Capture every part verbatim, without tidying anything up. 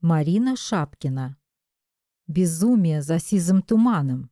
Марина Шапкина. Безумие за сизым туманом.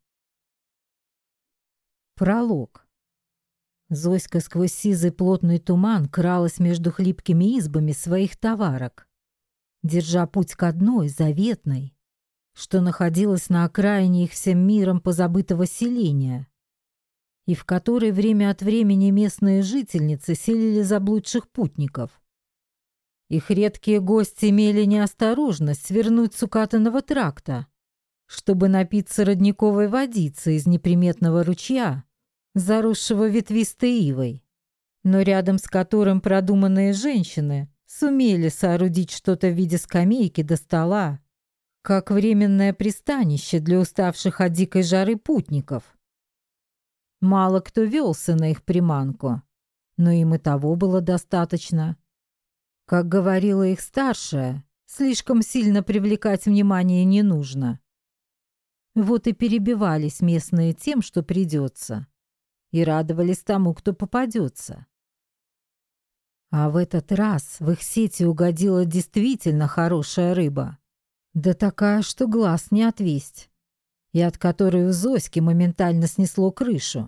Пролог. Зоська сквозь сизый плотный туман кралась между хлипкими избами своих товарок, держа путь к одной, заветной, что находилась на окраине их всем миром позабытого селения, и в которой время от времени местные жительницы селили заблудших путников. Их редкие гости имели неосторожность свернуть с укатанного тракта, чтобы напиться родниковой водицы из неприметного ручья, заросшего ветвистой ивой, но рядом с которым продуманные женщины сумели соорудить что-то в виде скамейки до стола, как временное пристанище для уставших от дикой жары путников. Мало кто велся на их приманку, но им и того было достаточно. Как говорила их старшая, слишком сильно привлекать внимание не нужно. Вот и перебивались местные тем, что придется, и радовались тому, кто попадется. А в этот раз в их сети угодила действительно хорошая рыба, да такая, что глаз не отвесть, и от которой у Зоськи моментально снесло крышу.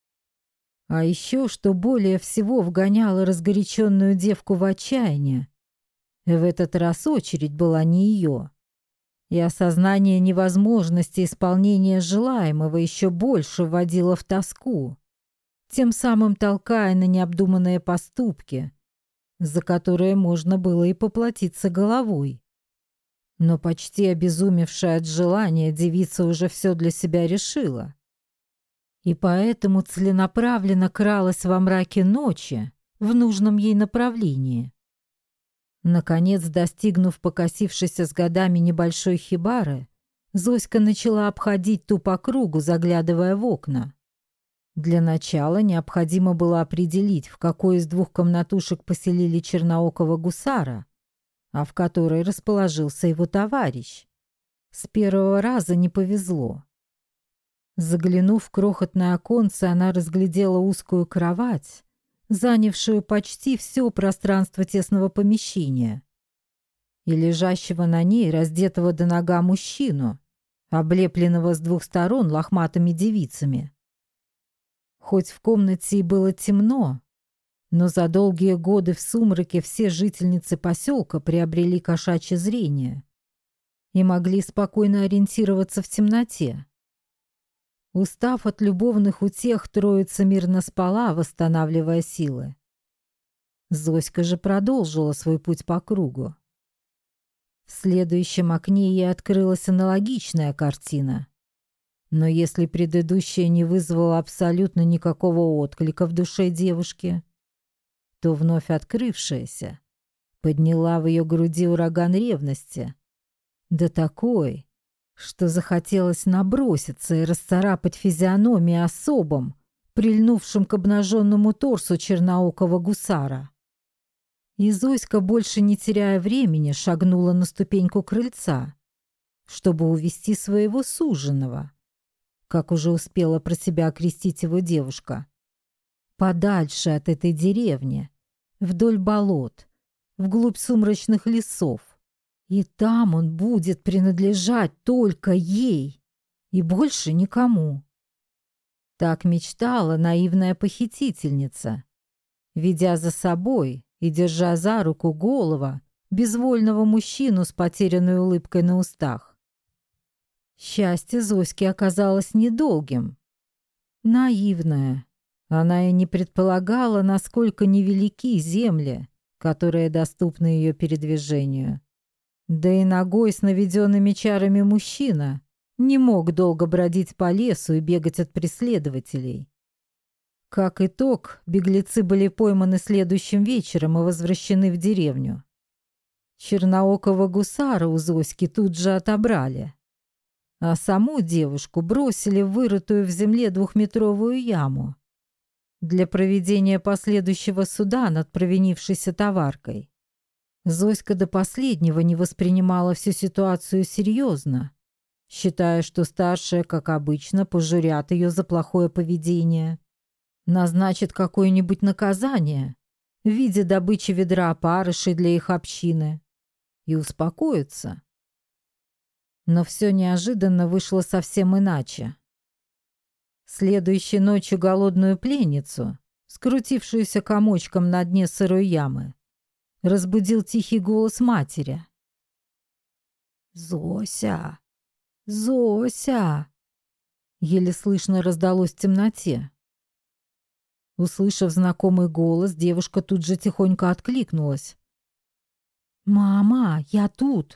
А еще, что более всего вгоняло разгоряченную девку в отчаяние, в этот раз очередь была не ее. И осознание невозможности исполнения желаемого еще больше вводило в тоску, тем самым толкая на необдуманные поступки, за которые можно было и поплатиться головой. Но почти обезумевшая от желания девица уже все для себя решила. И поэтому целенаправленно кралась во мраке ночи в нужном ей направлении. Наконец, достигнув покосившейся с годами небольшой хибары, Зоська начала обходить ту по кругу, заглядывая в окна. Для начала необходимо было определить, в какой из двух комнатушек поселили черноокого гусара, а в которой расположился его товарищ. С первого раза не повезло. Заглянув в крохотное оконце, она разглядела узкую кровать, занявшую почти все пространство тесного помещения, и лежащего на ней раздетого до нога мужчину, облепленного с двух сторон лохматыми девицами. Хоть в комнате и было темно, но за долгие годы в сумраке все жительницы поселка приобрели кошачье зрение и могли спокойно ориентироваться в темноте. Устав от любовных утех, троица мирно спала, восстанавливая силы. Зоська же продолжила свой путь по кругу. В следующем окне ей открылась аналогичная картина. Но если предыдущая не вызвала абсолютно никакого отклика в душе девушки, то вновь открывшаяся подняла в ее груди ураган ревности. Да такой, что захотелось наброситься и расцарапать физиономии особам, прильнувшим к обнаженному торсу черноокого гусара. И Зоська, больше не теряя времени, шагнула на ступеньку крыльца, чтобы увести своего суженого, как уже успела про себя окрестить его девушка, подальше от этой деревни, вдоль болот, вглубь сумрачных лесов. И там он будет принадлежать только ей и больше никому. Так мечтала наивная похитительница, ведя за собой и держа за руку голого, безвольного мужчину с потерянной улыбкой на устах. Счастье Зоськи оказалось недолгим. Наивная, она и не предполагала, насколько невелики земли, которые доступны ее передвижению. Да и ногой с наведенными чарами мужчина не мог долго бродить по лесу и бегать от преследователей. Как итог, беглецы были пойманы следующим вечером и возвращены в деревню. Черноокого гусара у Зоськи тут же отобрали, а саму девушку бросили в вырытую в земле двухметровую яму для проведения последующего суда над провинившейся товаркой. Зоська до последнего не воспринимала всю ситуацию серьезно, считая, что старшие, как обычно, пожурят ее за плохое поведение, назначат какое-нибудь наказание в виде добычи ведра опарышей для их общины и успокоятся, Но все неожиданно вышло совсем иначе. Следующей ночью голодную пленницу, скрутившуюся комочком на дне сырой ямы, разбудил тихий голос матери. «Зося! Зося!» Еле слышно раздалось в темноте. Услышав знакомый голос, девушка тут же тихонько откликнулась. «Мама, я тут!»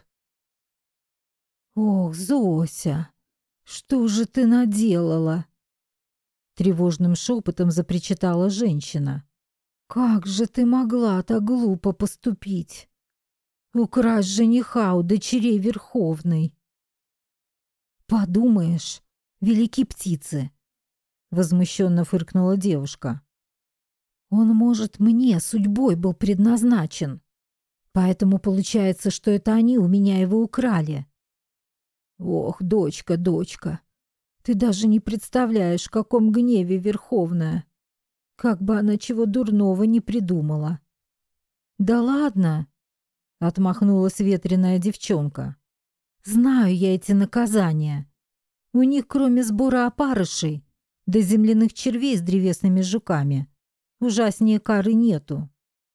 «Ох, Зося, что же ты наделала?» Тревожным шепотом запричитала женщина. «Как же ты могла так глупо поступить? Украсть жениха у дочерей Верховной!» «Подумаешь, велики птицы!» Возмущенно фыркнула девушка. «Он, может, мне судьбой был предназначен, поэтому получается, что это они у меня его украли. Ох, дочка, дочка, ты даже не представляешь, в каком гневе Верховная. Как бы она чего дурного не придумала». «Да ладно!» — отмахнулась ветреная девчонка. «Знаю я эти наказания. У них, кроме сбора опарышей, да земляных червей с древесными жуками, ужаснее кары нету».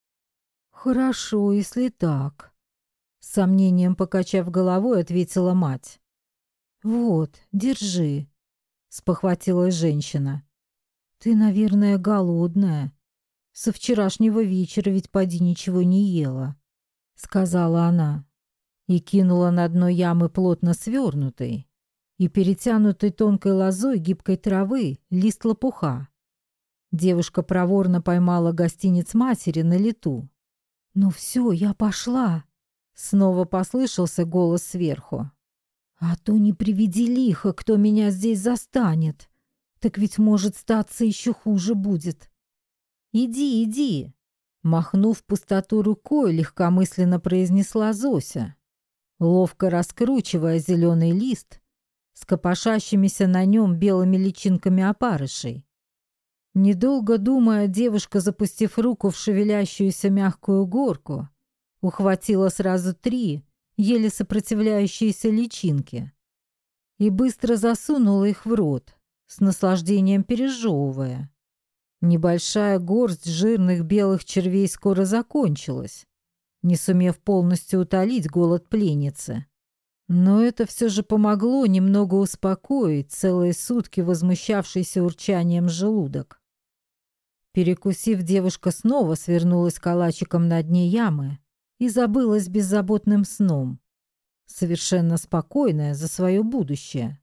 «Хорошо, если так», — с сомнением покачав головой, ответила мать. «Вот, держи», — спохватилась женщина. «Ты, наверное, голодная. Со вчерашнего вечера ведь поди ничего не ела», — сказала она и кинула на дно ямы плотно свернутый и перетянутый тонкой лозой гибкой травы лист лопуха. Девушка проворно поймала гостиниц матери на лету. «Ну все, я пошла», — снова послышался голос сверху. «А то не приведи лихо, кто меня здесь застанет. Так ведь, может, статься еще хуже будет». «Иди, иди», — махнув в пустоту рукой, легкомысленно произнесла Зося, ловко раскручивая зеленый лист с копошащимися на нем белыми личинками опарышей. Недолго думая, девушка, запустив руку в шевелящуюся мягкую горку, ухватила сразу три еле сопротивляющиеся личинки и быстро засунула их в рот, с наслаждением пережевывая. Небольшая горсть жирных белых червей скоро закончилась, не сумев полностью утолить голод пленницы. Но это все же помогло немного успокоить целые сутки возмущавшийся урчанием желудок. Перекусив, девушка снова свернулась калачиком на дне ямы и забылась беззаботным сном, совершенно спокойная за свое будущее.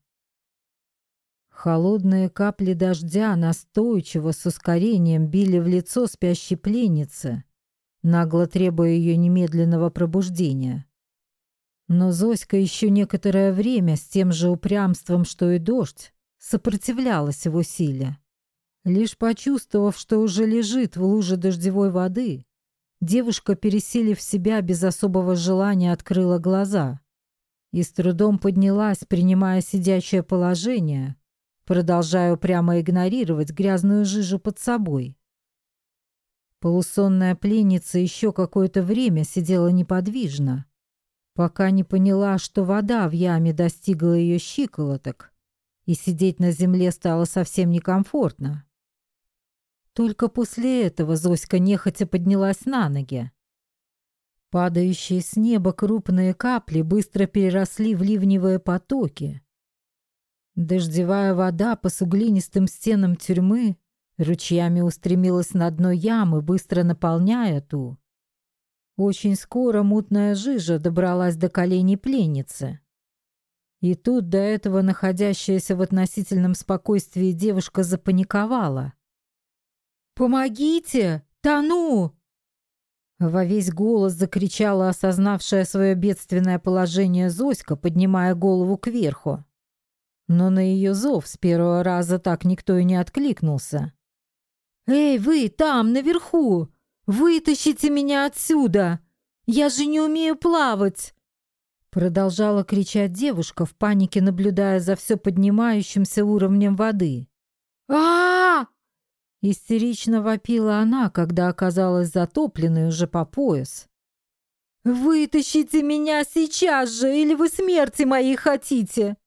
Холодные капли дождя настойчиво с ускорением били в лицо спящей пленницы, нагло требуя ее немедленного пробуждения. Но Зоська еще некоторое время с тем же упрямством, что и дождь, сопротивлялась его силе. Лишь почувствовав, что уже лежит в луже дождевой воды, девушка, пересилив себя, без особого желания открыла глаза и с трудом поднялась, принимая сидячее положение, продолжая упрямо игнорировать грязную жижу под собой. Полусонная пленница еще какое-то время сидела неподвижно, пока не поняла, что вода в яме достигла ее щиколоток, и сидеть на земле стало совсем некомфортно. Только после этого Зоська нехотя поднялась на ноги. Падающие с неба крупные капли быстро переросли в ливневые потоки. Дождевая вода по суглинистым стенам тюрьмы ручьями устремилась на дно ямы, быстро наполняя ту. Очень скоро мутная жижа добралась до коленей пленницы. И тут до этого находящаяся в относительном спокойствии девушка запаниковала. «Помогите! Тону!» Во весь голос закричала осознавшая свое бедственное положение Зоська, поднимая голову кверху. Но на ее зов с первого раза так никто и не откликнулся. «Эй, вы там, наверху! Вытащите меня отсюда! Я же не умею плавать!» Продолжала кричать девушка, в панике наблюдая за все поднимающимся уровнем воды. а, -а, -а Истерично вопила она, когда оказалась затопленной уже по пояс. «Вытащите меня сейчас же, или вы смерти моей хотите!»